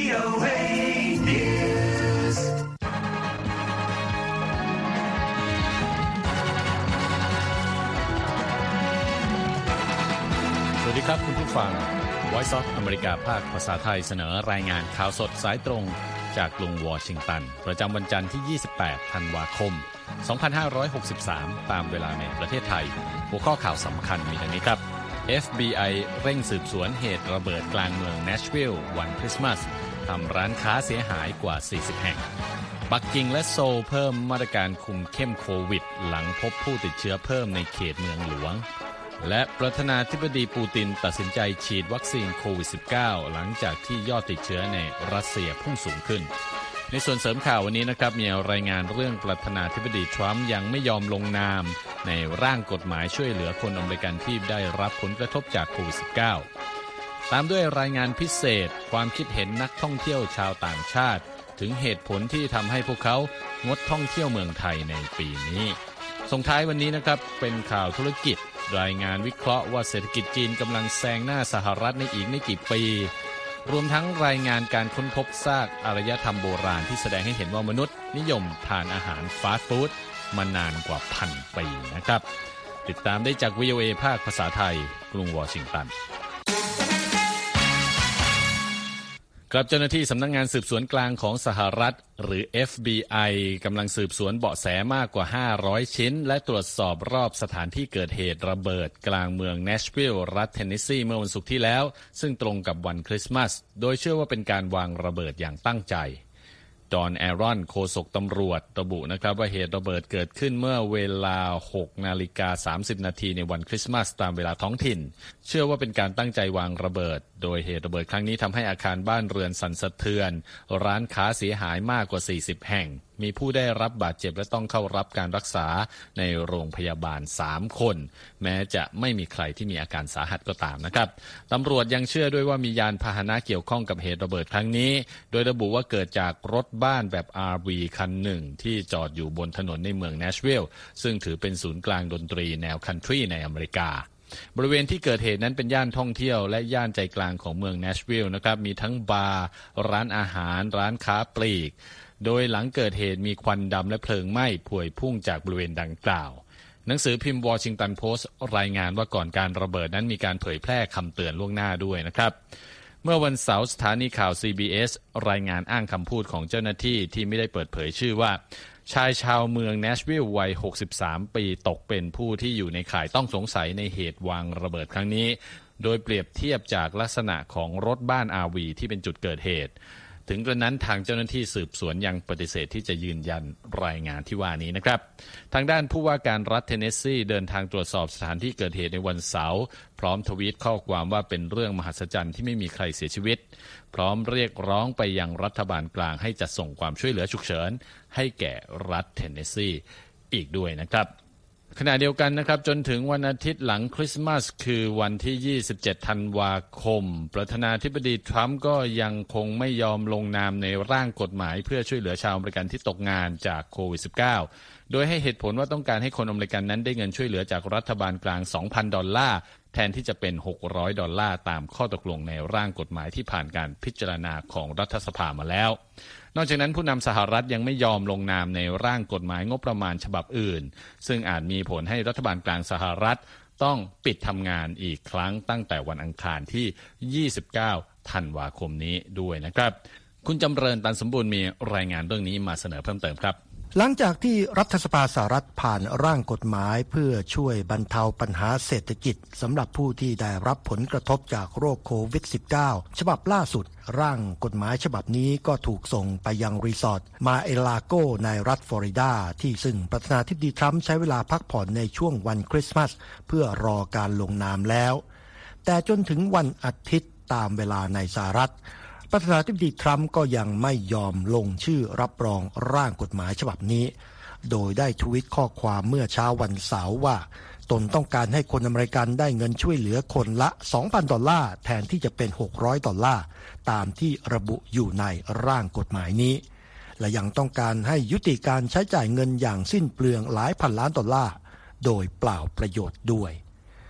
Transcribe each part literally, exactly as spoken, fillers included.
โอ เอ News สวัสดีครับคุณผู้ฟัง Voice of America ภาคภาษาไทยเสนอรายงานข่าวสดสายตรงจากกรุงวอชิงตันประจำวันจันทร์ที่ยี่สิบแปดธันวาคมสองพันห้าร้อยหกสิบสามตามเวลาในประเทศไทยหัวข้อข่าวสำคัญมีดังนี้ครับ เอฟ บี ไอ เร่งสืบสวนเหตุระเบิดกลางเมืองเนชวิลล์วันคริสต์มาสทำร้านค้าเสียหายกว่าสี่สิบแห่งปักกิ่งและโซลเพิ่มมาตรการคุมเข้มโควิดหลังพบผู้ติดเชื้อเพิ่มในเขตเมืองหลวงและประธานาธิบดีปูตินตัดสินใจฉีดวัคซีนโควิด สิบเก้า หลังจากที่ยอดติดเชื้อในรัสเซียพุ่งสูงขึ้นในส่วนเสริมข่าววันนี้นะครับมีรายงานเรื่องประธานาธิบดีทรัมป์ยังไม่ยอมลงนามในร่างกฎหมายช่วยเหลือคนอเมริกันที่ได้รับผลกระทบจากโควิด สิบเก้า ตามด้วยรายงานพิเศษความคิดเห็นนักท่องเที่ยวชาวต่างชาติถึงเหตุผลที่ทำให้พวกเขางดท่องเที่ยวเมืองไทยในปีนี้ส่งท้ายวันนี้นะครับเป็นข่าวธุรกิจรายงานวิเคราะห์ว่าเศรษฐกิจจีนกำลังแซงหน้าสหรัฐในอีกไม่กี่ปีรวมทั้งรายงานการค้นพบซากอารยธรรมโบราณที่แสดงให้เห็นว่ามนุษย์นิยมทานอาหารฟาสต์ฟู้ดมานานกว่าพันปีนะครับติดตามได้จาก วี โอ เอ ภาคภาษาไทยกรุงวอชิงตันครับเจ้าหน้าที่สำนักงานสืบสวนกลางของสหรัฐหรือ เอฟ บี ไอ กำลังสืบสวนเบาะแสมากกว่าห้าร้อยชิ้นและตรวจสอบรอบสถานที่เกิดเหตุระเบิดกลางเมืองเนชวิลล์รัฐเทนเนสซีเมื่อวันศุกร์ที่แล้วซึ่งตรงกับวันคริสต์มาสโดยเชื่อว่าเป็นการวางระเบิดอย่างตั้งใจจอห์น แอรอนโฆษกตำรวจระบุนะครับว่าเหตุระเบิดเกิดขึ้นเมื่อเวลา หกนาฬิกาสามสิบนาทีในวันคริสต์มาสตามเวลาท้องถิ่นเชื่อว่าเป็นการตั้งใจวางระเบิดโดยเหตุระเบิดครั้งนี้ทำให้อาคารบ้านเรือนสั่นสะเทือนร้านค้าเสียหายมากกว่าสี่สิบแห่งมีผู้ได้รับบาดเจ็บและต้องเข้ารับการรักษาในโรงพยาบาลสามคนแม้จะไม่มีใครที่มีอาการสาหัสก็ตามนะครับตำรวจยังเชื่อด้วยว่ามียานพาหนะเกี่ยวข้องกับเหตุระเบิดครั้งนี้โดยระบุว่าเกิดจากรถบ้านแบบ อาร์ วี คันหนึ่งที่จอดอยู่บนถนนในเมืองเนชวิลล์ซึ่งถือเป็นศูนย์กลางดนตรีแนวคันทรีในอเมริกาบริเวณที่เกิดเหตุนั้นเป็นย่านท่องเที่ยวและย่านใจกลางของเมืองเนชวิลล์นะครับมีทั้งบาร์ร้านอาหารร้านค้าปลีกโดยหลังเกิดเหตุมีควันดำและเพลิงไหม้พวยพุ่งจากบริเวณดังกล่าวหนังสือพิมพ์วอชิงตันโพสต์รายงานว่าก่อนการระเบิดนั้นมีการเผยแพร่คำเตือนล่วงหน้าด้วยนะครับเมื่อวันเสาร์สถานีข่าว ซี บี เอส รายงานอ้างคำพูดของเจ้าหน้าที่ที่ไม่ได้เปิดเผยชื่อว่าชายชาวเมืองเนชวิลล์วัยหกสิบสามปีตกเป็นผู้ที่อยู่ในข่ายต้องสงสัยในเหตุวางระเบิดครั้งนี้โดยเปรียบเทียบจากลักษณะของรถบ้าน อาร์ วี ที่เป็นจุดเกิดเหตุถึงกระนั้นทางเจ้าหน้าที่สืบสวนยังปฏิเสธที่จะยืนยันรายงานที่ว่านี้นะครับทางด้านผู้ว่าการรัฐเทนเนสซีเดินทางตรวจสอบสถานที่เกิดเหตุในวันเสาร์พร้อมทวีตข้อความว่าเป็นเรื่องมหัศจรรย์ที่ไม่มีใครเสียชีวิตพร้อมเรียกร้องไปยังรัฐบาลกลางให้จัดส่งความช่วยเหลือฉุกเฉินให้แก่รัฐเทนเนสซีอีกด้วยนะครับขณะเดียวกันนะครับจนถึงวันอาทิตย์หลังคริสต์มาสคือวันที่ยี่สิบเจ็ดธันวาคมประธานาธิบดีทรัมป์ก็ยังคงไม่ยอมลงนามในร่างกฎหมายเพื่อช่วยเหลือชาวอเมริกันที่ตกงานจากโควิด สิบเก้า โดยให้เหตุผลว่าต้องการให้คนอเมริกันนั้นได้เงินช่วยเหลือจากรัฐบาลกลาง สองพัน ดอลลาร์แทนที่จะเป็นหกร้อยดอลลาร์ตามข้อตกลงในร่างกฎหมายที่ผ่านการพิจารณาของรัฐสภามาแล้วนอกจากนั้นผู้นำสหรัฐยังไม่ยอมลงนามในร่างกฎหมายงบประมาณฉบับอื่นซึ่งอาจมีผลให้รัฐบาลกลางสหรัฐต้องปิดทำงานอีกครั้งตั้งแต่วันอังคารที่ยี่สิบเก้าธันวาคมนี้ด้วยนะครับคุณจำเริญตันสมบูรณ์มีรายงานเรื่องนี้มาเสนอเพิ่มเติมครับหลังจากที่รัฐสภาสหรัฐผ่านร่างกฎหมายเพื่อช่วยบรรเทาปัญหาเศรษฐกิจสำหรับผู้ที่ได้รับผลกระทบจากโรคโควิด สิบเก้า ฉบับล่าสุดร่างกฎหมายฉบับนี้ก็ถูกส่งไปยังรีสอร์ทมาเอลาโกในรัฐฟลอริดาที่ซึ่งประธานาธิบดีทรัมป์ใช้เวลาพักผ่อนในช่วงวันคริสต์มาสเพื่อรอการลงนามแล้วแต่จนถึงวันอาทิตย์ตามเวลาในสหรัฐประธานาธิบดีทรัมป์ก็ยังไม่ยอมลงชื่อรับรองร่างกฎหมายฉบับนี้โดยได้ทวีตข้อความเมื่อเช้าวันเสาร์ว่าตนต้องการให้คนอเมริกันได้เงินช่วยเหลือคนละ สองพัน ดอลลาร์แทนที่จะเป็นหกร้อยดอลลาร์ตามที่ระบุอยู่ในร่างกฎหมายนี้และยังต้องการให้ยุติการใช้จ่ายเงินอย่างสิ้นเปลืองหลายพันล้านดอลลาร์โดยเปล่าประโยชน์ด้วย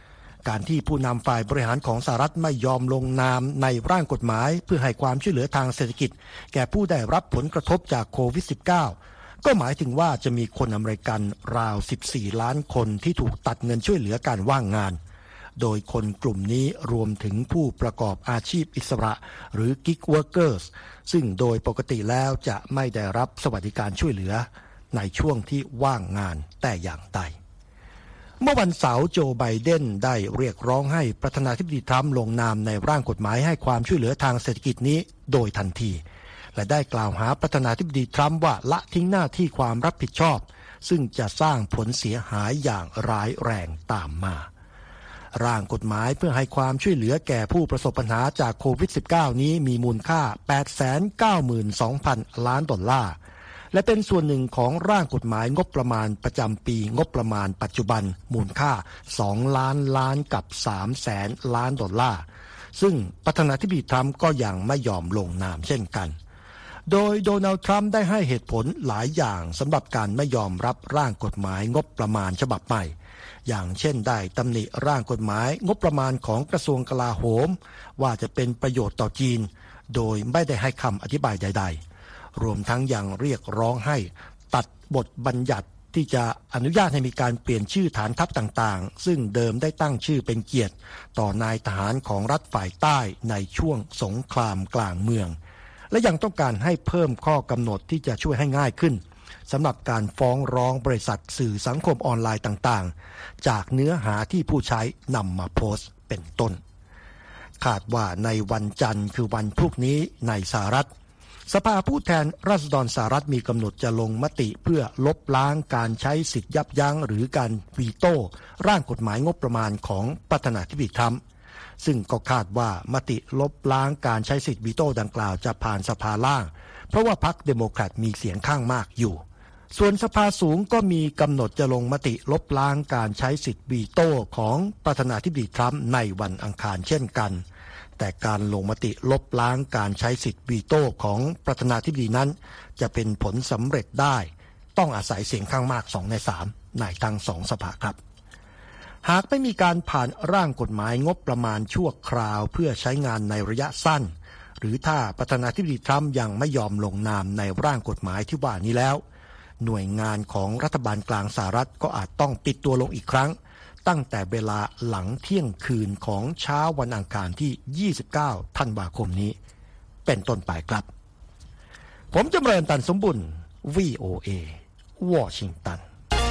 การที่ผู้นำฝ่ายบริหารของสหรัฐไม่ยอมลงนามในร่างกฎหมายเพื่อให้ความช่วยเหลือทางเศรษฐกิจแก่ผู้ได้รับผลกระทบจากโควิด สิบเก้า ก็หมายถึงว่าจะมีคนอเมริกันราวสิบสี่ล้านคนที่ถูกตัดเงินช่วยเหลือการว่างงานโดยคนกลุ่มนี้รวมถึงผู้ประกอบอาชีพอิสระหรือ Gig Workers ซึ่งโดยปกติแล้วจะไม่ได้รับสวัสดิการช่วยเหลือในช่วงที่ว่างงานแต่อย่างใดเมื่อวันเสาร์โจไบเดนได้เรียกร้องให้ประธานาธิบดีทรัมป์ลงนามในร่างกฎหมายให้ความช่วยเหลือทางเศรษฐกิจนี้โดยทันทีและได้กล่าวหาประธานาธิบดีทรัมป์ว่าละทิ้งหน้าที่ความรับผิดชอบซึ่งจะสร้างผลเสียหายอย่างร้ายแรงตามมาร่างกฎหมายเพื่อให้ความช่วยเหลือแก่ผู้ประสบปัญหาจากโควิด สิบเก้า นี้มีมูลค่า แปดแสนเก้าหมื่นสองพัน ล้านดอลลาร์และเป็นส่วนหนึ่งของร่างกฎหมายงบประมาณประจำปีงบประมาณปัจจุบันมูลค่าสองล้านล้านกับสามแสนล้านดอลลาร์ซึ่งประธานาธิบดีทรัมป์ก็ยังไม่ยอมลงนามเช่นกันโดยโดนัลด์ทรัมป์ได้ให้เหตุผลหลายอย่างสำหรับการไม่ยอมรับร่างกฎหมายงบประมาณฉบับใหม่อย่างเช่นได้ตำหนิร่างกฎหมายงบประมาณของกระทรวงกลาโหมว่าจะเป็นประโยชน์ต่อจีนโดยไม่ได้ให้คำอธิบายใดๆรวมทั้งยังเรียกร้องให้ตัดบทบัญญัติที่จะอนุญาตให้มีการเปลี่ยนชื่อฐานทัพต่างๆซึ่งเดิมได้ตั้งชื่อเป็นเกียรติต่อนายทหารของรัฐฝ่ายใต้ในช่วงสงครามกลางเมืองและยังต้องการให้เพิ่มข้อกำหนดที่จะช่วยให้ง่ายขึ้นสำหรับการฟ้องร้องบริษัทสื่อสังคมออนไลน์ต่างๆจากเนื้อหาที่ผู้ใช้นำมาโพสต์เป็นต้นคาดว่าในวันจันทร์คือวันพรุ่งนี้ในสหรัฐสภาผู้แทนราษฎรสหรัฐมีกำหนดจะลงมติเพื่อลบล้างการใช้สิทธิยับยั้งหรือการวีโต้ร่างกฎหมายงบประมาณของประธานาธิบดีทรัมป์ซึ่งก็คาดว่ามติลบล้างการใช้สิทธิวีโต้ดังกล่าวจะผ่านสภาล่างเพราะว่าพรรคเดโมแครตมีเสียงข้างมากอยู่ส่วนสภาสูงก็มีกำหนดจะลงมติลบล้างการใช้สิทธิวีโต้ของประธานาธิบดีทรัมป์ในวันอังคารเช่นกันแต่การลงมติลบล้างการใช้สิทธิวีโต้ของประธานาธิบดีนั้นจะเป็นผลสำเร็จได้ต้องอาศัยเสียงข้างมากสองในสามในทั้งสองสภาครับหากไม่มีการผ่านร่างกฎหมายงบประมาณชั่วคราวเพื่อใช้งานในระยะสั้นหรือถ้าประธานาธิบดีทรัมป์ยังไม่ยอมลงนามในร่างกฎหมายที่ว่านี้แล้วหน่วยงานของรัฐบาลกลางสหรัฐก็อาจต้องปิดตัวลงอีกครั้งตั้งแต่เวลาหลังเที่ยงคืนของเช้าวันอังคารที่ยี่สิบเก้าธันวาคมนี้เป็นต้นไปครับผมจำเริญตันสมบุญ วี โอ เอ วอชิงตัน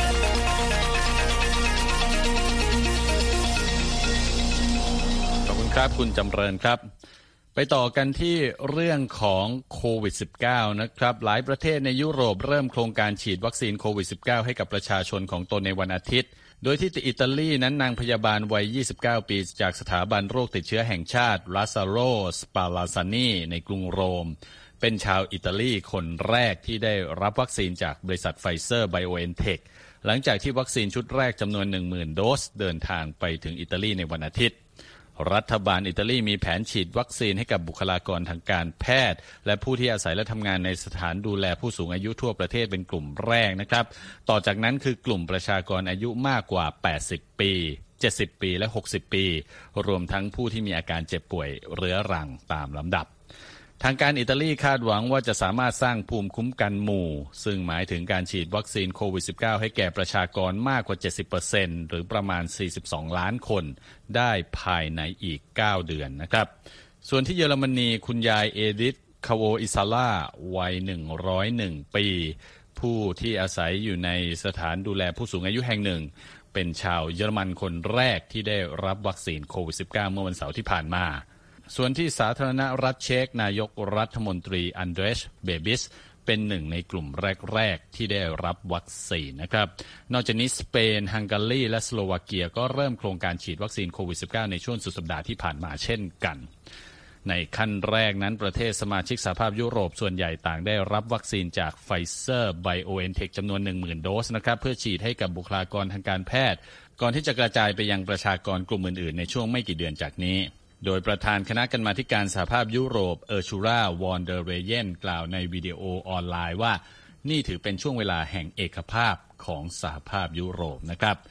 ขอบคุณครับคุณจำเริญครับไปต่อกันที่เรื่องของโควิด สิบเก้า นะครับหลายประเทศในยุโรปเริ่มโครงการฉีดวัคซีนโควิด สิบเก้า ให้กับประชาชนของตนในวันอาทิตย์โดยที่อิตาลีนั้นนางพยาบาลวัยยี่สิบเก้าปีจากสถาบันโรคติดเชื้อแห่งชาติลาซาโร สปาลาซานีในกรุงโรมเป็นชาวอิตาลีคนแรกที่ได้รับวัคซีนจากบริษัทไฟเซอร์ไบโอเอ็นเทคหลังจากที่วัคซีนชุดแรกจำนวน หนึ่งหมื่น โดสเดินทางไปถึงอิตาลีในวันอาทิตย์รัฐบาลอิตาลีมีแผนฉีดวัคซีนให้กับบุคลากรทางการแพทย์และผู้ที่อาศัยและทำงานในสถานดูแลผู้สูงอายุทั่วประเทศเป็นกลุ่มแรกนะครับต่อจากนั้นคือกลุ่มประชากรอายุมากกว่าแปดสิบปีเจ็ดสิบปีและหกสิบปีรวมทั้งผู้ที่มีอาการเจ็บป่วยเรื้อรังตามลำดับทางการอิตาลีคาดหวังว่าจะสามารถสร้างภูมิคุ้มกันหมู่ซึ่งหมายถึงการฉีดวัคซีนโควิด สิบเก้า ให้แก่ประชากรมากกว่า เจ็ดสิบเปอร์เซ็นต์ หรือประมาณสี่สิบสองล้านคนได้ภายในอีกเก้าเดือนนะครับส่วนที่เยอรมนีคุณยายเอดิธคาโวอิซาล่าวัยหนึ่งร้อยเอ็ดปีผู้ที่อาศัยอยู่ในสถานดูแลผู้สูงอายุแห่งหนึ่งเป็นชาวเยอรมันคนแรกที่ได้รับวัคซีนโควิด สิบเก้า เมื่อวันเสาร์ที่ผ่านมาส่วนที่สาธารณรัฐเช็กนายกรัฐมนตรีอันเดรชเบบิสเป็นหนึ่งในกลุ่มแรกๆที่ได้รับวัคซีนนะครับนอกจากนี้สเปนฮังการีและสโลวาเกียก็เริ่มโครงการฉีดวัคซีนโควิด สิบเก้า ในช่วงสุดสัปดาห์ที่ผ่านมาเช่นกันในขั้นแรกนั้นประเทศสมาชิกสหภาพยุโรปส่วนใหญ่ต่างได้รับวัคซีนจากไฟเซอร์ไบโอเอ็นเทคจำนวน หนึ่งหมื่น โดสนะครับเพื่อฉีดให้กับบุคลากรทางการแพทย์ก่อนที่จะกระจายไปยังประชากรกลุ่มอื่นๆในช่วงไม่กี่เดือนจากนี้โดยประธานคณะกรรมาธิการสหภาพยุโรปเออร์ชูราวอนเดอเรเยนกล่าวในวิดีโอออนไลน์ว่านี่ถือเป็นช่วงเวลาแห่งเอกภาพของสหภาพยุโรปนะครับ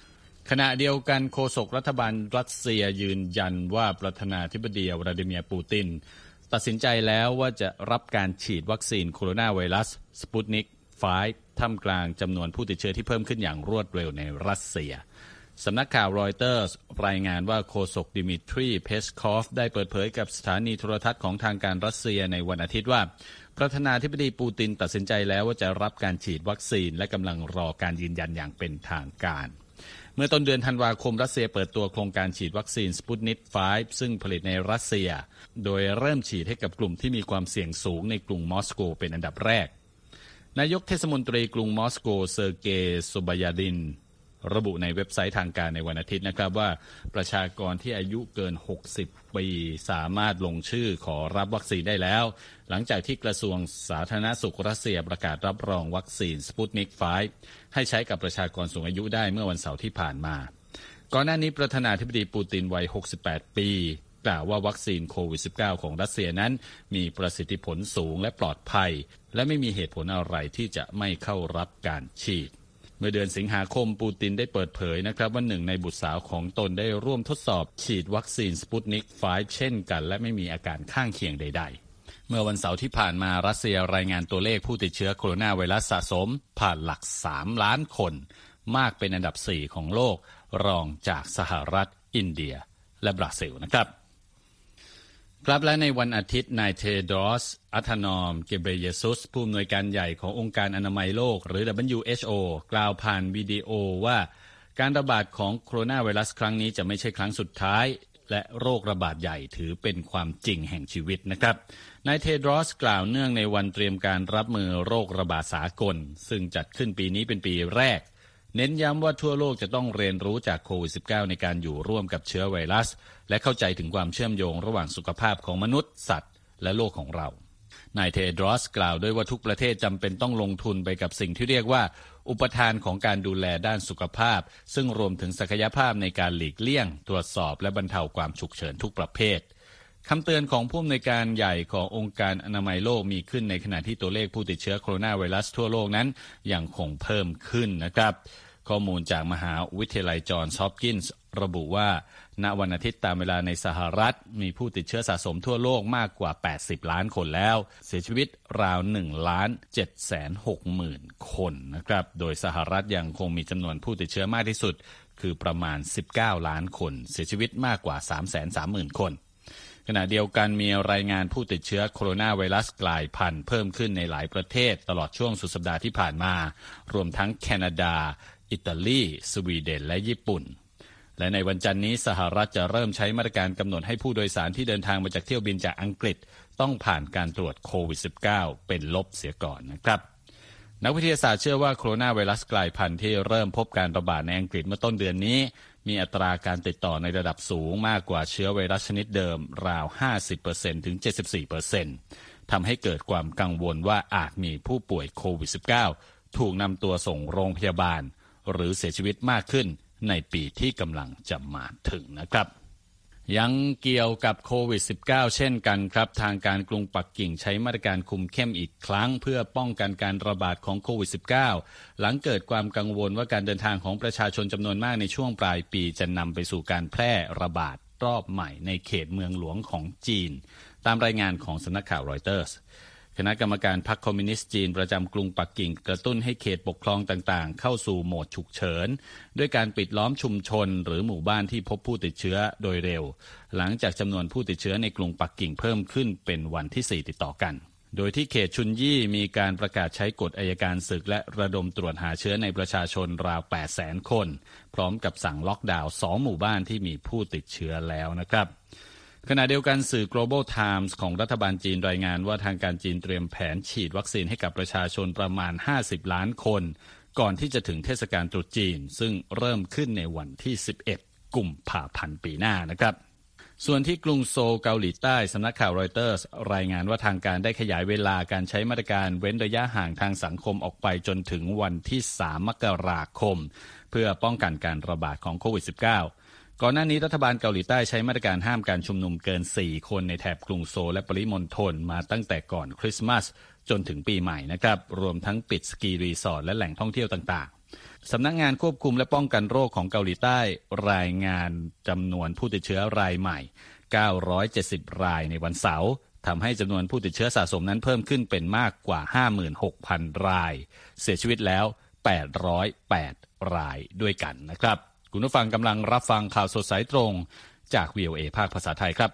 ขณะเดียวกันโฆษกรัฐบาลรัสเซียยืนยันว่าประธานาธิบดีวลาดิเมียร์ปูตินตัดสินใจแล้วว่าจะรับการฉีดวัคซีนโคโรนาไวรัสสปุตนิกไฟว์ท่ามกลางจำนวนผู้ติดเชื้อที่เพิ่มขึ้นอย่างรวดเร็วในรัสเซียสำนักข่าวรอยเตอร์สรายงานว่าโฆษกดิมิทรีเพสคอฟได้เปิดเผยกับสถานีโทรทัศน์ของทางการรัสเซียในวันอาทิตย์ว่าประธานาธิบดีปูตินตัดสินใจแล้วว่าจะรับการฉีดวัคซีนและกำลังรอการยืนยันอย่างเป็นทางการเมื่อต้นเดือนธันวาคมรัสเซียเปิดตัวโครงการฉีดวัคซีนสปุตนิกไฟว์ซึ่งผลิตในรัสเซียโดยเริ่มฉีดให้กับกลุ่มที่มีความเสี่ยงสูงในกรุงมอสโกเป็นอันดับแรกนายกเทศมนตรีกรุงมอสโกเซอร์เกย์ โซบายาดินระบุในเว็บไซต์ทางการในวันอาทิตย์นะครับว่าประชากรที่อายุเกินหกสิบปีสามารถลงชื่อขอรับวัคซีนได้แล้วหลังจากที่กระทรวงสาธารณสุขรัสเซียประกาศรับรองวัคซีนสปุตนิกไฟว์ให้ใช้กับประชากรสูงอายุได้เมื่อวันเสาร์ที่ผ่านมาก่อนหน้านี้ประธานาธิบดีปูตินวัยหกสิบแปดปีกล่าวว่าวัคซีนโควิด สิบเก้า ของรัสเซียนั้นมีประสิทธิผลสูงและปลอดภัยและไม่มีเหตุผลอะไรที่จะไม่เข้ารับการฉีดเมื่อเดือนสิงหาคมปูตินได้เปิดเผยนะครับว่าหนึ่งในบุตรสาวของตนได้ร่วมทดสอบฉีดวัคซีนสปุตนิกไฟว์เช่นกันและไม่มีอาการข้างเคียงใดๆเมื่อวันเสาร์ที่ผ่านมารัสเซียรายงานตัวเลขผู้ติดเชื้อโคโรนาไวรัสสะสมผ่านหลักสามล้านคนมากเป็นอันดับสี่ของโลกรองจากสหรัฐอินเดียและบราซิลนะครับครับและในวันอาทิตย์นายเทโดรส อัธานอม เกเบรเยซุสผู้อำนวยการใหญ่ขององค์การอนามัยโลกหรือ ดับเบิลยู เอช โอ กล่าวผ่านวิดีโอว่าการระบาดของโคโรนาไวรัสครั้งนี้จะไม่ใช่ครั้งสุดท้ายและโรคระบาดใหญ่ถือเป็นความจริงแห่งชีวิตนะครับนายเทโดรสกล่าวเนื่องในวันเตรียมการรับมือโรคระบาดสากลซึ่งจัดขึ้นปีนี้เป็นปีแรกเน้นย้ำว่าทั่วโลกจะต้องเรียนรู้จากโควิด สิบเก้า ในการอยู่ร่วมกับเชื้อไวรัสและเข้าใจถึงความเชื่อมโยงระหว่างสุขภาพของมนุษย์สัตว์และโลกของเรานายเทโดรสกล่าวด้วยว่าทุกประเทศจำเป็นต้องลงทุนไปกับสิ่งที่เรียกว่าอุปทานของการดูแลด้านสุขภาพซึ่งรวมถึงศักยภาพในการหลีกเลี่ยงตรวจสอบและบรรเทาความฉุกเฉินทุกประเภทคำเตือนของผู้อำนวยการใหญ่ขององค์การอนามัยโลกมีขึ้นในขณะที่ตัวเลขผู้ติดเชื้อโคโรนาไวรัสทั่วโลกนั้นยังคงเพิ่มขึ้นนะครับข้อมูลจากมหาวิทยาลัยจอห์นส์ฮอปกินส์ระบุว่าณวันอาทิตย์ตามเวลาในสหรัฐมีผู้ติดเชื้อสะสมทั่วโลกมากกว่าแปดสิบล้านคนแล้วเสียชีวิตราว หนึ่งล้านเจ็ดแสนหกหมื่น คนนะครับโดยสหรัฐยังคงมีจำนวนผู้ติดเชื้อมากที่สุดคือประมาณสิบเก้าล้านคนเสียชีวิตมากกว่า สามแสนสามหมื่น คนขณะเดียวกันมีรายงานผู้ติดเชื้อโคโรนาไวรัสกลายพันธุ์เพิ่มขึ้นในหลายประเทศตลอดช่วงสุดสัปดาห์ที่ผ่านมารวมทั้งแคนาดาอิตาลีสวีเดนและญี่ปุ่นและในวันจันทร์นี้สหรัฐจะเริ่มใช้มาตรการกำหนดให้ผู้โดยสารที่เดินทางมาจากเที่ยวบินจากอังกฤษต้องผ่านการตรวจโควิด สิบเก้า เป็นลบเสียก่อนนะครับนักวิทยาศาสตร์เชื่อว่าโคโรนาไวรัสกลายพันธุ์ที่เริ่มพบการระบาดในอังกฤษเมื่อต้นเดือนนี้มีอัตราการติดต่อในระดับสูงมากกว่าเชื้อไวรัสชนิดเดิมราว ห้าสิบเปอร์เซ็นต์ ถึง เจ็ดสิบสี่เปอร์เซ็นต์ ทำให้เกิดความกังวลว่าอาจมีผู้ป่วยโควิด สิบเก้า ถูกนำตัวส่งโรงพยาบาลหรือเสียชีวิตมากขึ้นในปีที่กำลังจะมาถึงนะครับยังเกี่ยวกับโควิด สิบเก้า เช่นกันครับทางการกรุงปักกิ่งใช้มาตรการคุมเข้มอีกครั้งเพื่อป้องกันการระบาดของโควิด สิบเก้า หลังเกิดความกังวลว่าการเดินทางของประชาชนจำนวนมากในช่วงปลายปีจะนำไปสู่การแพร่ระบาดรอบใหม่ในเขตเมืองหลวงของจีนตามรายงานของสำนักข่าวรอยเตอร์สคณะกรรมการพรรคคอมมิวนิสต์จีนประจำกรุงปักกิ่งกระตุ้นให้เขตปกครองต่างๆเข้าสู่โหมดฉุกเฉินด้วยการปิดล้อมชุมชนหรือหมู่บ้านที่พบผู้ติดเชื้อโดยเร็วหลังจากจำนวนผู้ติดเชื้อในกรุงปักกิ่งเพิ่มขึ้นเป็นวันที่สี่ติดต่อกันโดยที่เขตชุนยี่มีการประกาศใช้กฎอัยการศึกและระดมตรวจหาเชื้อในประชาชนราว แปดแสน คนพร้อมกับสั่งล็อกดาวน์สองหมู่บ้านที่มีผู้ติดเชื้อแล้วนะครับขณะเดียวกันสื่อ Global Times ของรัฐบาลจีนรายงานว่าทางการจีนเตรียมแผนฉีดวัคซีนให้กับประชาชนประมาณห้าสิบล้านคนก่อนที่จะถึงเทศกาลตรุษจีนซึ่งเริ่มขึ้นในวันที่สิบเอ็ดกุมภาพันธ์ปีหน้านะครับส่วนที่กรุงโซลเกาหลีใต้สำนักข่าวรอยเตอร์สรายงานว่าทางการได้ขยายเวลาการใช้มาตรการเว้นระยะห่างทางสังคมออกไปจนถึงวันที่สามมกราคมเพื่อป้องกันการระบาดของโควิด สิบเก้าก่อนหน้านี้รัฐบาลเกาหลีใต้ใช้มาตรการห้ามการชุมนุมเกินสี่คนในแถบกรุงโซลและปริมณฑลมาตั้งแต่ก่อนคริสต์มาสจนถึงปีใหม่นะครับรวมทั้งปิดสกีรีสอร์ทและแหล่งท่องเที่ยวต่างสำนักงานควบคุมและป้องกันโรคของเกาหลีใต้รายงานจำนวนผู้ติดเชื้อรายใหม่เก้าร้อยเจ็ดสิบรายในวันเสาร์ทำให้จำนวนผู้ติดเชื้อสะสมนั้นเพิ่มขึ้นเป็นมากกว่า ห้าหมื่นหกพัน รายเสียชีวิตแล้วแปดร้อยแปดรายด้วยกันนะครับคุณผู้ฟังกำลังรับฟังข่าวสดสายตรงจาก วี โอ เอ ภาคภาษาไทยครับ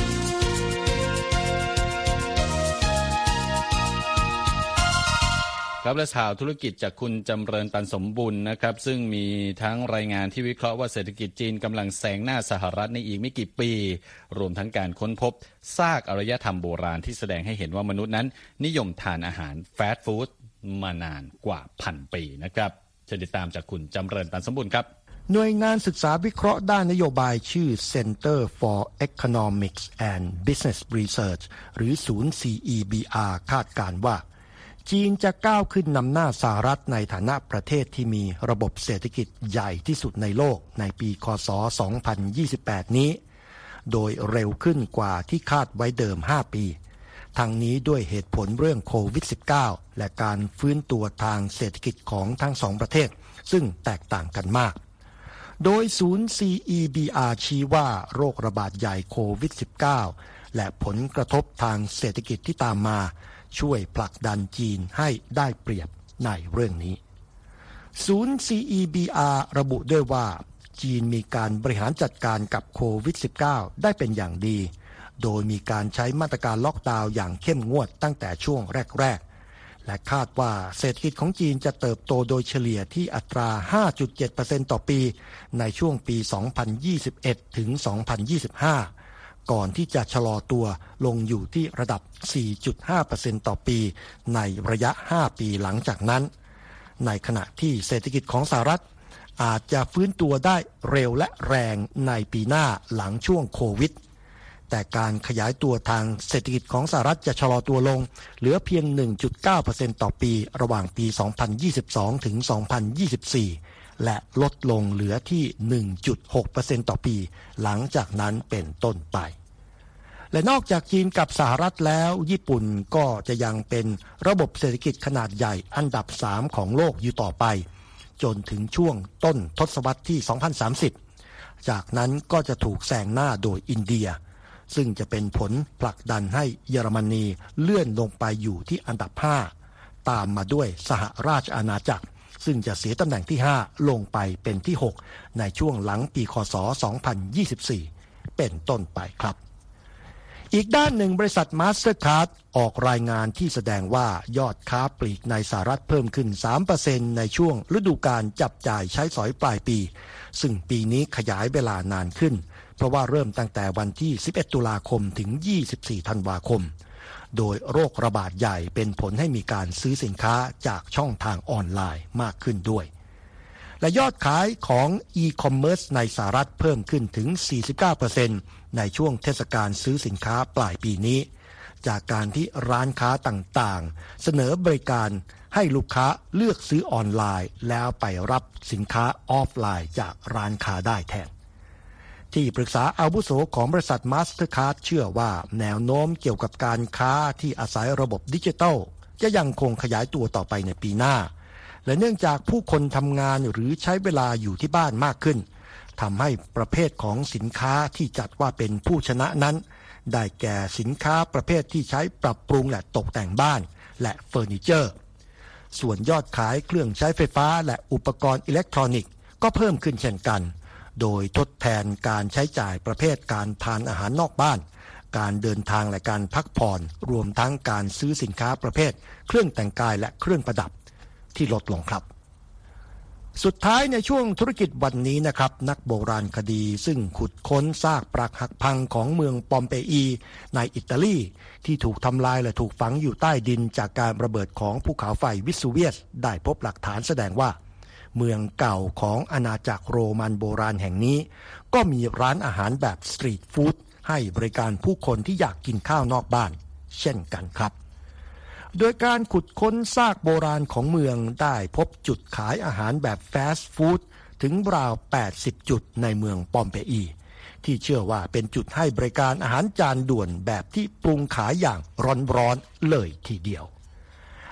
ครับและข่าวธุรกิจจากคุณจำเริญตันสมบุญนะครับซึ่งมีทั้งรายงานที่วิเคราะห์ว่าเศรษฐกิจจีนกำลังแซงหน้าสหรัฐในอีกไม่กี่ปีรวมทั้งการค้นพบซากอารยธรรมโบราณที่แสดงให้เห็นว่ามนุษย์นั้นนิยมทานอาหารฟาสต์ฟู้ดมานานกว่าพันปีนะครับเชิญติดตามจากคุณจำเริญตันสมบุญครับหน่วยงานศึกษาวิเคราะห์ด้านนโยบายชื่อ Center for Economics and Business Research หรือศูนย์ ซี อี บี อาร์ คาดการณ์ว่าจีนจะก้าวขึ้นนำหน้าสหรัฐในฐานะประเทศที่มีระบบเศรษฐกิจใหญ่ที่สุดในโลกในปีค.ศ. สองพันยี่สิบแปด นี้โดยเร็วขึ้นกว่าที่คาดไว้เดิมห้าปีทั้งนี้ด้วยเหตุผลเรื่องโควิด สิบเก้า และการฟื้นตัวทางเศรษฐกิจของทั้งสองประเทศซึ่งแตกต่างกันมากโดยศูนย์ ซี อี บี อาร์ ชี้ว่าโรคระบาดใหญ่โควิด สิบเก้า และผลกระทบทางเศรษฐกิจที่ตามมาช่วยผลักดันจีนให้ได้เปรียบในเรื่องนี้ศูนย์ ซี อี บี อาร์ ระบุด้วยว่าจีนมีการบริหารจัดการกับโควิด สิบเก้า ได้เป็นอย่างดีโดยมีการใช้มาตรการล็อกดาวน์อย่างเข้มงวดตั้งแต่ช่วงแรกๆและคาดว่าเศรษฐกิจของจีนจะเติบโตโดยเฉลี่ยที่อัตรา ห้าจุดเจ็ดเปอร์เซ็นต์ ต่อปีในช่วงปี สองพันยี่สิบเอ็ด ถึง สองพันยี่สิบห้าก่อนที่จะชะลอตัวลงอยู่ที่ระดับ สี่จุดห้าเปอร์เซ็นต์ ต่อปีในระยะห้าปีหลังจากนั้นในขณะที่เศรษฐกิจของสหรัฐอาจจะฟื้นตัวได้เร็วและแรงในปีหน้าหลังช่วงโควิดแต่การขยายตัวทางเศรษฐกิจของสหรัฐจะชะลอตัวลงเหลือเพียง หนึ่งจุดเก้าเปอร์เซ็นต์ ต่อปีระหว่างปี สองพันยี่สิบสอง ถึง สองพันยี่สิบสี่ และลดลงเหลือที่ หนึ่งจุดหกเปอร์เซ็นต์ ต่อปีหลังจากนั้นเป็นต้นไปและนอกจากจีนกับสหรัฐแล้วญี่ปุ่นก็จะยังเป็นระบบเศรษฐกิจขนาดใหญ่อันดับสามของโลกอยู่ต่อไปจนถึงช่วงต้นทศวรรษที่ สองพันสามสิบ จากนั้นก็จะถูกแซงหน้าโดยอินเดียซึ่งจะเป็นผลผลักดันให้เยอรมนีเลื่อนลงไปอยู่ที่อันดับห้าตามมาด้วยสหราชอาณาจักรซึ่งจะเสียตำแหน่งที่ห้าลงไปเป็นที่หกในช่วงหลังปีค.ศ. สองพันยี่สิบสี่เป็นต้นไปครับอีกด้านหนึ่งบริษัท Mastercard ออกรายงานที่แสดงว่ายอดค้าปลีกในสหรัฐเพิ่มขึ้น สามเปอร์เซ็นต์ ในช่วงฤดูกาลจับจ่ายใช้สอยปลายปีซึ่งปีนี้ขยายเวลานานขึ้นเพราะว่าเริ่มตั้งแต่วันที่สิบเอ็ดตุลาคมถึงยี่สิบสี่ธันวาคมโดยโรคระบาดใหญ่เป็นผลให้มีการซื้อสินค้าจากช่องทางออนไลน์มากขึ้นด้วยและยอดขายของอีคอมเมิร์ซในสหรัฐเพิ่มขึ้นถึง สี่สิบเก้าเปอร์เซ็นต์ ในช่วงเทศกาลซื้อสินค้าปลายปีนี้จากการที่ร้านค้าต่างๆเสนอบริการให้ลูกค้าเลือกซื้อออนไลน์แล้วไปรับสินค้าออฟไลน์จากร้านค้าได้แทนที่ปรึกษาอาวุโสของบริษัท Mastercard เชื่อว่าแนวโน้มเกี่ยวกับการค้าที่อาศัยระบบดิจิทัลจะยังคงขยายตัวต่อไปในปีหน้าและเนื่องจากผู้คนทำงานหรือใช้เวลาอยู่ที่บ้านมากขึ้นทำให้ประเภทของสินค้าที่จัดว่าเป็นผู้ชนะนั้นได้แก่สินค้าประเภทที่ใช้ปรับปรุงและตกแต่งบ้านและเฟอร์นิเจอร์ส่วนยอดขายเครื่องใช้ไฟฟ้าและอุปกรณ์อิเล็กทรอนิกส์ก็เพิ่มขึ้นเช่นกันโดยทดแทนการใช้จ่ายประเภทการทานอาหารนอกบ้านการเดินทางและการพักผ่อนรวมทั้งการซื้อสินค้าประเภทเครื่องแต่งกายและเครื่องประดับที่ลดลงครับสุดท้ายในช่วงธุรกิจวันนี้นะครับนักโบราณคดีซึ่งขุดค้นซากปรักหักพังของเมืองปอมเปอีในอิตาลีที่ถูกทำลายและถูกฝังอยู่ใต้ดินจากการระเบิดของภูเขาไฟวิสูเวียสได้พบหลักฐานแสดงว่าเมืองเก่าของอาณาจักรโรมันโบราณแห่งนี้ก็มีร้านอาหารแบบสตรีทฟู้ดให้บริการผู้คนที่อยากกินข้าวนอกบ้านเช่นกันครับโดยการขุดค้นซากโบราณของเมืองได้พบจุดขายอาหารแบบฟาสต์ฟู้ดถึงราวแปดสิบจุดในเมืองปอมเปอีที่เชื่อว่าเป็นจุดให้บริการอาหารจานด่วนแบบที่ปรุงขายอย่างร้อนๆเลยทีเดียว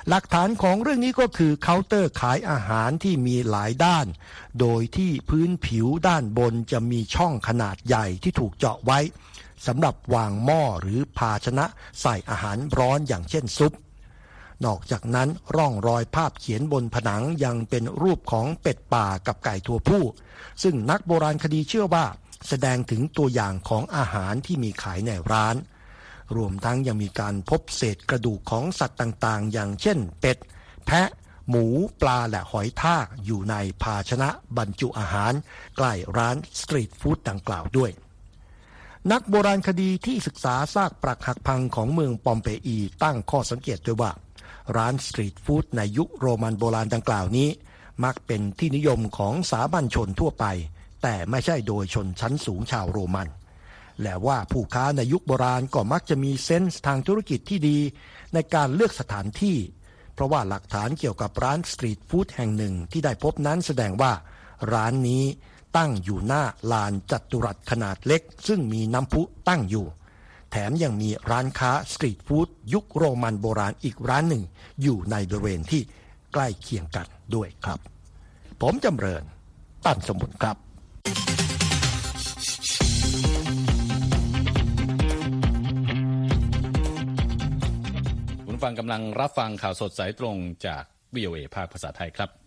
หลักฐานของเรื่องนี้ก็คือเคาน์เตอร์ขายอาหารที่มีหลายด้านโดยที่พื้นผิวด้านบนจะมีช่องขนาดใหญ่ที่ถูกเจาะไว้สำหรับวางหม้อหรือภาชนะใส่อาหารร้อนอย่างเช่นซุปนอกจากนั้นร่องรอยภาพเขียนบนผนังยังเป็นรูปของเป็ดป่ากับไก่ตัวผู้ซึ่งนักโบราณคดีเชื่อว่าแสดงถึงตัวอย่างของอาหารที่มีขายในร้านรวมทั้งยังมีการพบเศษกระดูกของสัตว์ต่างๆอย่างเช่นเป็ดแพะหมูปลาและหอยทากอยู่ในภาชนะบรรจุอาหารใกล้ร้านสตรีทฟู้ดดังกล่าวด้วยนักโบราณคดีที่ศึกษาซากปรักหักพังของเมืองปอมเปอีตั้งข้อสังเกตด้วยว่าร้านสตรีทฟู้ดในยุคโรมันโบราณดังกล่าวนี้มักเป็นที่นิยมของสามัญชนทั่วไปแต่ไม่ใช่โดยชนชั้นสูงชาวโรมันและว่าผู้ค้าในยุคโบราณก็มักจะมีเซนส์ทางธุรกิจที่ดีในการเลือกสถานที่เพราะว่าหลักฐานเกี่ยวกับร้านสตรีทฟู้ดแห่งหนึ่งที่ได้พบนั้นแสดงว่าร้านนี้ตั้งอยู่หน้าลานจัตุรัสขนาดเล็กซึ่งมีน้ำพุตั้งอยู่แถมยังมีร้านค้าสตรีทฟู้ดยุคโรมันโบราณอีกร้านหนึ่งอยู่ในบริเวณที่ใกล้เคียงกันด้วยครับผมจำเริญตั้นสมบุญครับคุณฟังกำลังรับฟังข่าวสดสายตรงจาก วี โอ เอ ภาคภาษาไทยครับ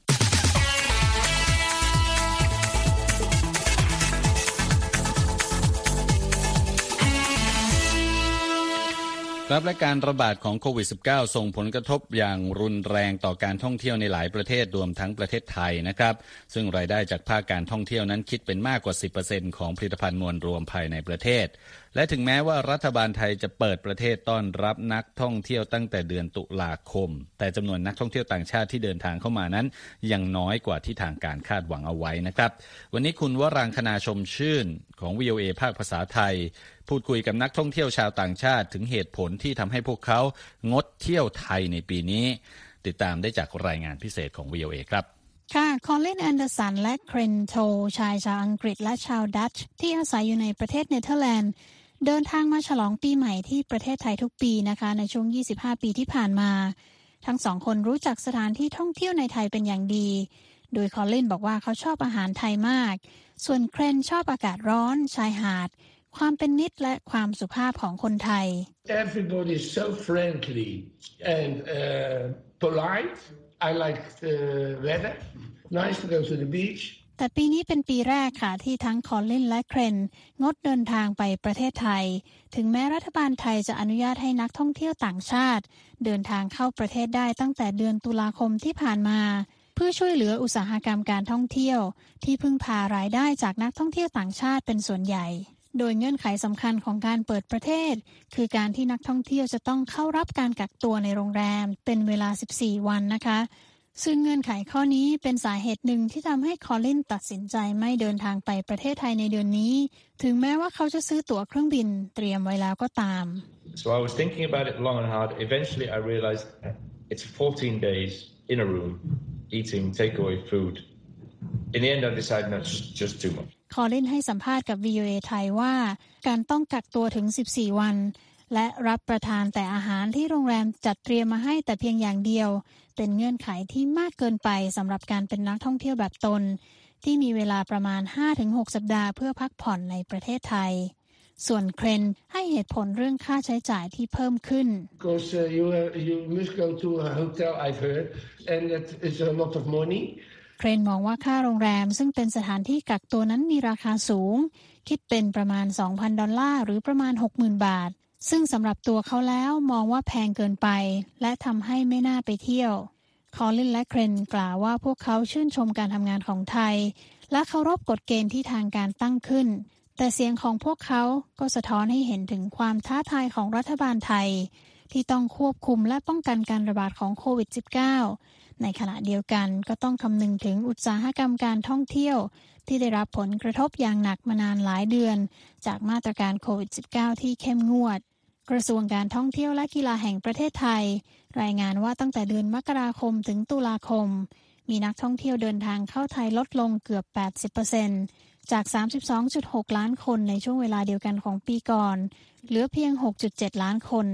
ครับและการระบาดของโควิด สิบเก้า ส่งผลกระทบอย่างรุนแรงต่อการท่องเที่ยวในหลายประเทศรวมทั้งประเทศไทยนะครับซึ่งรายได้จากภาคการท่องเที่ยวนั้นคิดเป็นมากกว่า สิบเปอร์เซ็นต์ ของผลิตภัณฑ์มวลรวมภายในประเทศและถึงแม้ว่ารัฐบาลไทยจะเปิดประเทศต้อนรับนักท่องเที่ยวตั้งแต่เดือนตุลาคมแต่จำนวนนักท่องเที่ยวต่างชาติที่เดินทางเข้ามานั้นยังน้อยกว่าที่ทางการคาดหวังเอาไว้นะครับวันนี้คุณวรังคณาชมชื่นของ วี โอ เอ ภาคภาษาไทยพูดคุยกับนักท่องเที่ยวชาวต่างชาติถึงเหตุผลที่ทำให้พวกเขางดเที่ยวไทยในปีนี้ติดตามได้จากรายงานพิเศษของ วี โอ เอ ครับค่ะคอลลินแอนเดอร์สันและเครนโทชายชาวอังกฤษและชาวดัตช์ที่อาศัยอยู่ในประเทศเนเธอร์แลนด์เดินทางมาฉลองปีใหม่ที่ประเทศไทยทุกปีนะคะในช่วงยี่สิบห้าปีที่ผ่านมาทั้งสองคนรู้จักสถานที่ท่องเที่ยวในไทยเป็นอย่างดีโดยคอลลินบอกว่าเขาชอบอาหารไทยมากส่วนเครนชอบอากาศร้อนชายหาดความเป็นมิตรและความสุภาพของคนไทย Everybody is so friendly and uh, polite. I like the weather. Nice to go to the beach. แต่ปีนี้เป็นปีแรกค่ะที่ทั้งคอลลินและเครนงดเดินทางไปประเทศไทยถึงแม้รัฐบาลไทยจะอนุญาตให้นักท่องเที่ยวต่างชาติเดินทางเข้าประเทศได้ตั้งแต่เดือนตุลาคมที่ผ่านมาเพื่อช่วยเหลืออุตสาหกรรมการท่องเที่ยวที่พึ่งพารายได้จากนักท่องเที่ยวต่างชาติเป็นส่วนใหญ่โดยเงื่อนไขสำคัญของการเปิดประเทศคือการที่นักท่องเที่ยวจะต้องเข้ารับการกักตัวในโรงแรมเป็นเวลาสิบสี่วันนะคะซึ่งเงื่อนไขข้อนี้เป็นสาเหตุหนึ่งที่ทำให้คอลลินตัดสินใจไม่เดินทางไปประเทศไทยในเดือนนี้ถึงแม้ว่าเขาจะซื้อตั๋วเครื่องบินเตรียมไว้แล้วก็ตาม So I was thinking about it long and hard. Eventually I realized it's fourteen days in a room eating takeaway food. In the end I decided no, it's just too much. คอลลินให้สัมภาษณ์กับ วี โอ เอ ไทยว่าการต้องกักตัวถึงสิบสี่วันและรับประทานแต่อาหารที่โรงแรมจัดเตรียมมาให้แต่เพียงอย่างเดียวเป็นเงื่อนไขที่มากเกินไปสำหรับการเป็นนักท่องเที่ยวแบบตนที่มีเวลาประมาณ ห้าถึงหก สัปดาห์เพื่อพักผ่อนในประเทศไทยส่วนเครนให้เหตุผลเรื่องค่าใช้จ่ายที่เพิ่มขึ้น Because uh, you uh, you must go to a hotel I've heard and that is a lot of money เครนมองว่าค่าโรงแรมซึ่งเป็นสถานที่กักตัวนั้นมีราคาสูงคิดเป็นประมาณ สองพัน ดอลลาร์หรือประมาณ หกหมื่น บาทซึ่งสำหรับตัวเขาแล้วมองว่าแพงเกินไปและทำให้ไม่น่าไปเที่ยวคอลลินและเครนกล่าวว่าพวกเขาชื่นชมการทำงานของไทยและเคารพกฎเกณฑ์ที่ทางการตั้งขึ้นแต่เสียงของพวกเขาก็สะท้อนให้เห็นถึงความท้าทายของรัฐบาลไทยที่ต้องควบคุมและป้องกันการระบาดของโควิด สิบเก้าในขณะเดียวกันก็ต้องคำนึงถึงอุตสาหกรรมการท่องเที่ยวที่ได้รับผลกระทบอย่างหนักมานานหลายเดือนจากมาตรการโควิด สิบเก้า ที่เข้มงวดกระทรวงการท่องเที่ยวและกีฬาแห่งประเทศไทยรายงานว่าตั้งแต่เดือนมกราคมถึงตุลาคมมีนักท่องเที่ยวเดินทางเข้าไทยลดลงเกือบ แปดสิบเปอร์เซ็นต์ จาก สามสิบสองจุดหก ล้านคนในช่วงเวลาเดียวกันของปีก่อนเหลือเพียง หกจุดเจ็ด ล้านคน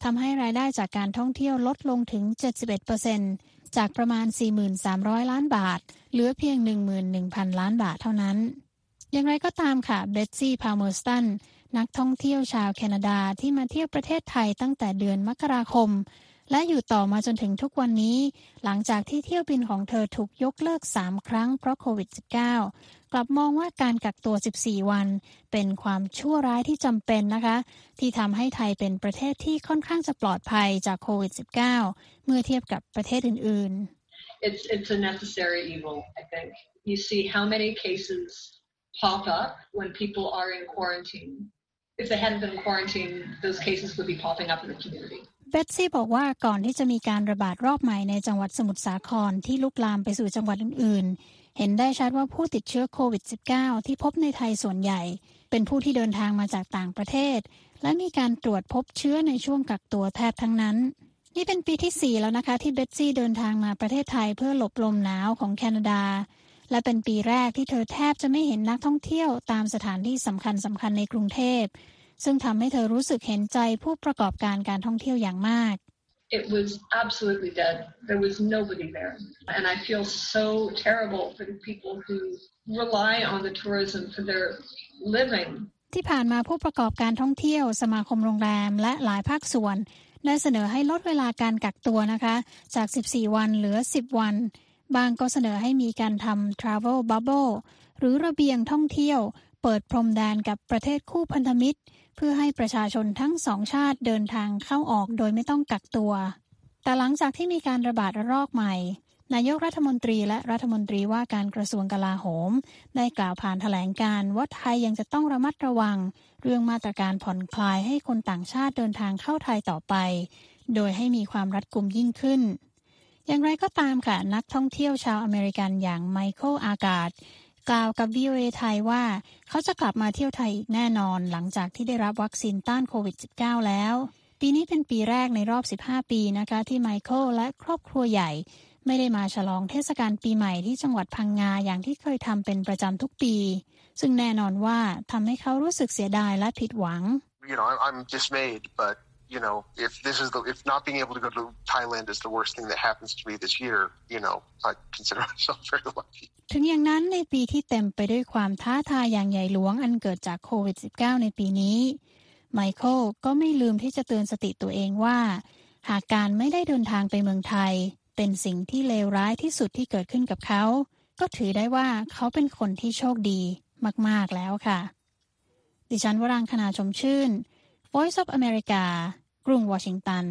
ทำให้รายได้จากการท่องเที่ยวลดลงถึง เจ็ดสิบเอ็ดเปอร์เซ็นต์ จากประมาณ สี่พันสามร้อย ล้านบาทเหลือเพียง หนึ่งหมื่นหนึ่งพัน ล้านบาทเท่านั้นอย่างไรก็ตามค่ะเบตซี่พาลเมอร์สตันนักท่องเที่ยวชาวแคนาดาที่มาเที่ยวประเทศไทยตั้งแต่เดือนมกราคมและอยู่ต่อมาจนถึงทุกวันนี้หลังจากที่เที่ยวบินของเธอถูกยกเลิกสามครั้งเพราะโควิด สิบเก้า กลับมองว่าการกักตัวสิบสี่วันเป็นความชั่วร้ายที่จำเป็นนะคะที่ทำให้ไทยเป็นประเทศที่ค่อนข้างจะปลอดภัยจากโควิด สิบเก้า เมื่อเทียบกับประเทศอื่นๆ It's it's a necessary evil, I think. You see how many cases pop up when people are in quarantine. If they hadn't been in quarantine, those cases would be popping up in the community. เบตซี่บอกว่าก่อนที่จะมีการระบาดรอบใหม่ในจังหวัดสมุทรสาครที่ลุกลามไปสู่จังหวัดอื่นๆเห็นได้ชัดว่าผู้ติดเชื้อโควิด สิบเก้า ที่พบในไทยส่วนใหญ่เป็นผู้ที่เดินทางมาจากต่างประเทศและมีการตรวจพบเชื้อในช่วงกักตัวแทบทั้งนั้นนี่เป็นปีที่สี่แล้วนะคะที่เบตซี่เดินทางมาประเทศไทยเพื่อหลบลมหนาวของแคนาดาและเป็นปีแรกที่เธอแทบจะไม่เห็นนักท่องเที่ยวตามสถานที่สำคัญสำคัญในกรุงเทพซึ่งทำให้เธอรู้สึกเห็นใจผู้ประกอบการการท่องเที่ยวอย่างมาก It was absolutely dead. There was nobody there. And I feel so terrible for the people who rely on the tourism for their living. ที่ผ่านมาผู้ประกอบการท่องเที่ยวสมาคมโรงแรมและหลายภาคส่วนได้เสนอให้ลดเวลาการกักตัวนะคะจากสิบสี่วันเหลือสิบวันบางก็เสนอให้มีการทำ travel bubble หรือระเบียงท่องเที่ยวเปิดพรมแดนกับประเทศคู่พันธมิตรเพื่อให้ประชาชนทั้งสองชาติเดินทางเข้าออกโดยไม่ต้องกักตัวแต่หลังจากที่มีการระบาดระลอกใหม่นายกรัฐมนตรีและรัฐมนตรีว่าการกระทรวงกลาโหมได้กล่าวผ่านแถลงการณ์ว่าไทยยังจะต้องระมัดระวังเรื่องมาตรการผ่อนคลายให้คนต่างชาติเดินทางเข้าไทยต่อไปโดยให้มีความรัดกุมยิ่งขึ้นอย่างไรก็ตามค่ะนักท่องเที่ยวชาวอเมริกันอย่างไมเคิลอากาศกล่าวกับ วี โอ เอ ไทยว่าเขาจะกลับมาเที่ยวไทยอีกแน่นอนหลังจากที่ได้รับวัคซีนต้านโควิด สิบเก้า แล้วปีนี้เป็นปีแรกในรอบสิบห้าปีนะคะที่ไมเคิลและครอบครัวใหญ่ไม่ได้มาฉลองเทศกาลปีใหม่ที่จังหวัดพังงาอย่างที่เคยทำเป็นประจำทุกปีซึ่งแน่นอนว่าทำให้เขารู้สึกเสียดายและผิดหวัง You know, I'm dismayed, but you know, if this is the if not being able to go to Thailand is the worst thing that happens to me this year, you know, I consider myself very lucky. ถึงอย่างนั้นในปีที่เต็มไปด้วยความท้าทายอย่างใหญ่หลวงอันเกิดจากโควิด สิบเก้า ในปีนี้ไมเคิลก็ไม่ลืมที่จะเตือนสติตัวเองว่าหากการไม่ได้เดินทางไปเมืองไทยเป็นสิ่งที่เลวร้ายที่สุดที่เกิดขึ้นกับเขาก็ถือได้ว่าเขาเป็นคนที่โชคดีมากๆแล้วค่ะดิฉันวรังคณาชมชื่น Voice of America กรุงวอชิงตัน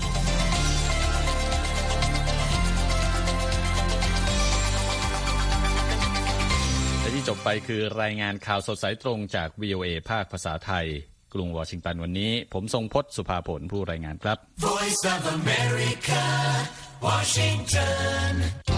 และที่จบไปคือรายงานข่าวสดสายตรงจาก วี โอ เอ ภาคภาษาไทยกรุงวอชิงตันวันนี้ผมทรงพจน์สุภาผลผู้รายงานครับ Voice of America, Washington